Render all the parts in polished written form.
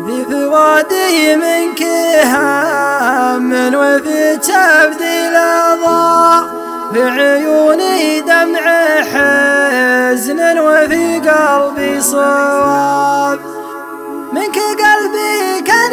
في فوادي منك هم وفي تبديل ضاع، في عيوني دمع حزن وفي قلبي صواب. منك قلبي كان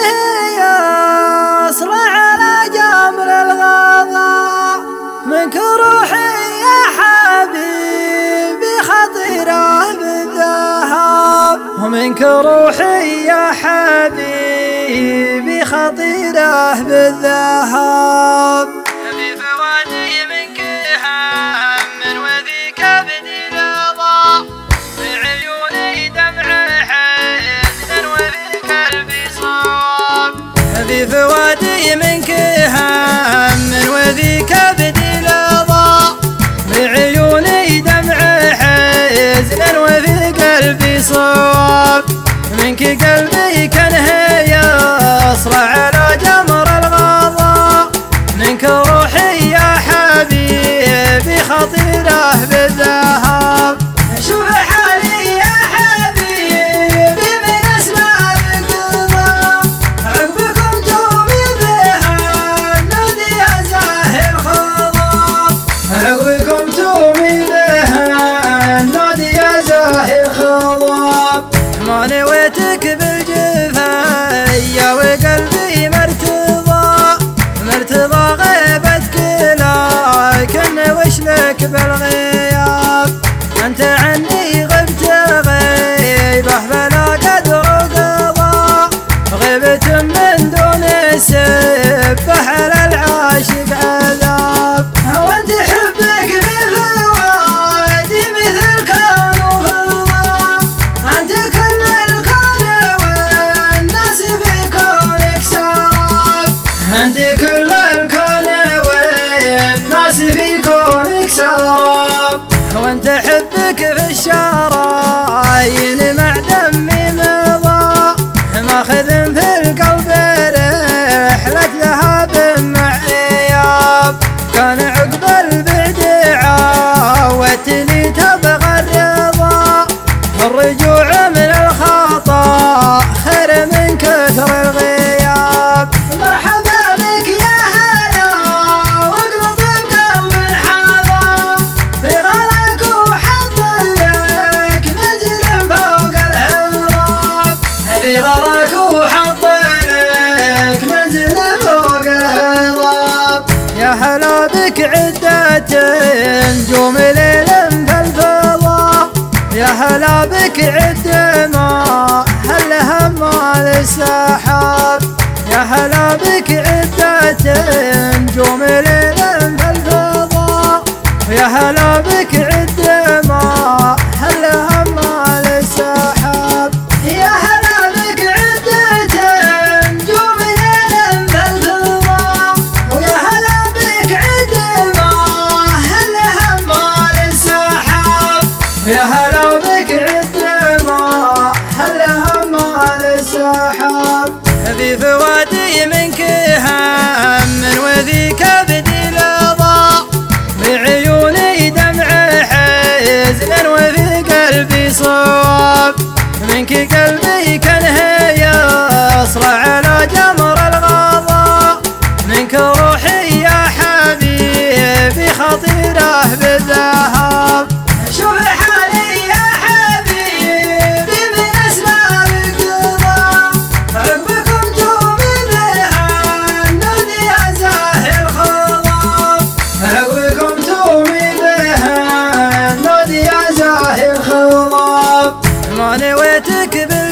يصرع على جمر الغضاء، منك روحي يا حبيبي خطيرة بالذهب، ومنك روحي يا حبيبي خطيرة بالذهب. في فوادي منك هم وذي كبد الرضا، في عيوني دمع حزن وفي قلبي صواب. في فوادي منك هم وذي كبد الرضا، في عيوني دمع حزن وفي قلبي صواب. منك قلبي كان يصرع على جمر الغضاء، منك روحي يا حبيبي خطيرة بالذهب. شوف حالي يا حبيبي من أسباب القضاء، عقبكم تومي بها النادي يا زاهر خضاب، عقبكم تومي بها النادي يا زاهر خضاب. ما نويتك بالجفايا وقلبي مرتضى غيبتك لكن وشلك بالغياب. انت عني غبت غيبه بلا قدر وقضاء، غيبة من دون سبه على العاشق عذاب. وانت حبك بالفوادي مثل كون وفضاء، انت كل الكون والناس في كونك سراب، انت كل الكون والناس في كونك سراب. وانت حبك في الشرايين مع دمي مضى، ماخذ في القلب رحلة ذهب مع اياب. كان عقب البعد عودتني تبغى الرضا، الرجوع من الخطا خير من كثر الغياب. مرحبا بك يا هلا واقلب بقلب الحظى، في غرك وحط لك منزل فوق الهضاب، في غرك وحط لك منزل فوق الهضاب. يا هلا بك عدة نجوم ليل في الفضاء، يا هلا بك عد ما هلها مال السحاب. يا هلا بك عدة نجوم ليل في الفضاء، يا هلا بك عد ما هلها مال السحاب. يا هلا بك عدة نجوم ليل في الفضاء، ويا هلا بك عد ما هلها مال السحاب، يا هلا بك عد ما هلها مال السحاب. في فوادي منك هم وذي كبد الرضا، في عيوني دمع حزن وفي قلبي صواب. منك قلبي كان يصرع على جمر الغضاء، منك روحي يا حبيبي خطيرة بالذهب. شوف حالي يا حبيبي من أسباب القضاء، عقبكم تومي بها النادي يا زاهر خضاب، عقبكم تومي بها النادي يا زاهر خضاب. ما نويتك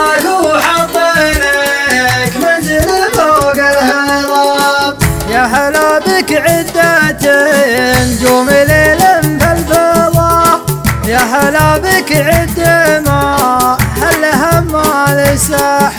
رضاك وحطينك منزل فوق الهضاب. يا هلا بك عدة نجوم ليل بالفضا، يا هلا بك عد ما هل هم الساحة.